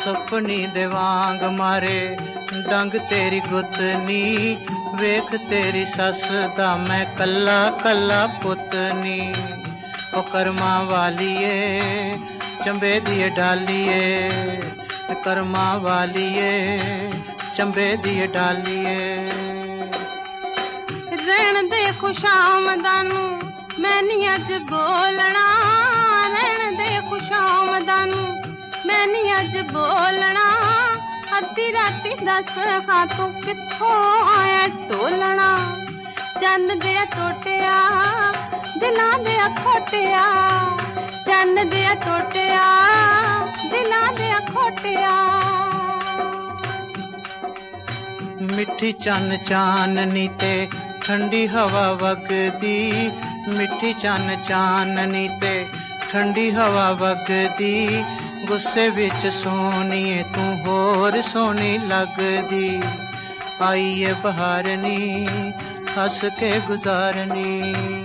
सपनी दे वांग मारे डंग तेरी गुतनी वेख तेरी सस दा मैं कल्ला कल्ला पुतनी ओ कर्मा वालिए चंबे दिए डालिए कर्मा वालिए चंबे दिए डालिए रहन दे खुशामदानू मैं नहीं अज बोलना रहन दे खुशामदानू मैं नहीं अज बोलना अद्धी राती दस खां तू कित्थों आया टोलना चन्न दे टोटिया दिलां दे खोटिया चन्न दे टोटिया दिलां दे खोटिया मिठी चन चाननी ते ठंडी हवा वगदी मिठी चन चाननी ते ठंडी हवा वगदी गुस्से विच सोहणीए तू होर सोहनी लगदी आईए बहारनी हस के गुजारनी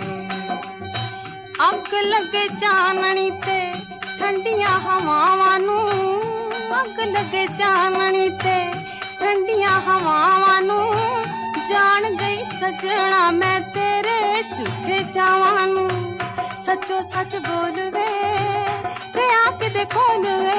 अग लगे चाननी ते ठंडिया हवावां नू अग लगे चाननी ते ठंडिया हवावां नू जान गई सजना मैं तेरे झूठे चावां नू सचो सच बोल वे ते आके देखो वे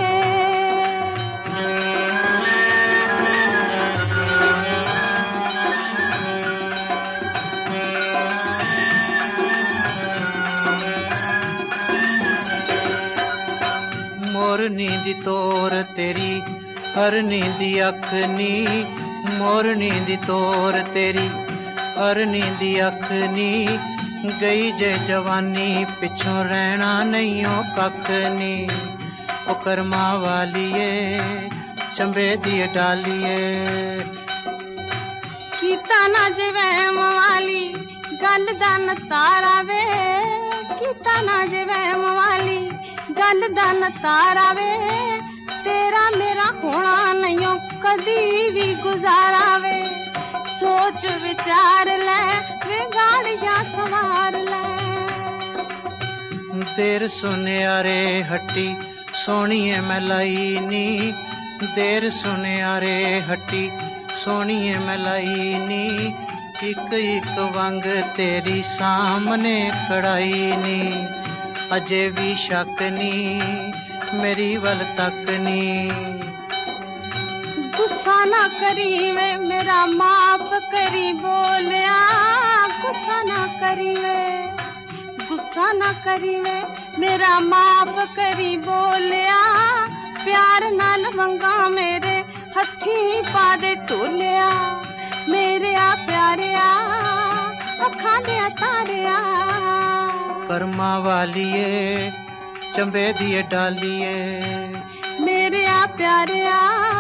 मोरनी दी तोर तेरी हरनी दी अख नी मोरनी दी तोर तेरी हरनी दी अख नी गई जे जवानी पिछों रहना नहीं ओ कख नी ओ कर्मा वालिए चंबे दिए डालिए कीता ना जे वहम वाली गल दा नतारा वे कीता ना जे वहम वाली गल दा नतारा वे तेरा मेरा होना नहीं कदी भी गुजारा वे सोच विचार ले वे गाड़ियां सवार ले देर सुनियारे हट्टी सोहणीए मैं लाई नी देर सुनियारे हट्टी सोहणीए मैं लाई नी एक एक वंग तेरी सामने खड़ाई नी अजे भी शक नी मेरी वल तक नी गुस्सा ना करी वे मेरा माफ करी बोलिया गुस्सा ना करी वे गुस्सा ना करी वे मेरा माफ करी बोलिया प्यार नाल मंगा मेरे हथी पा दे टोलिया मेरे आ प्यारिया अखां दे तारिया कर्मा वालिए चंबे दिए डालिए मेरे आ प्यारिया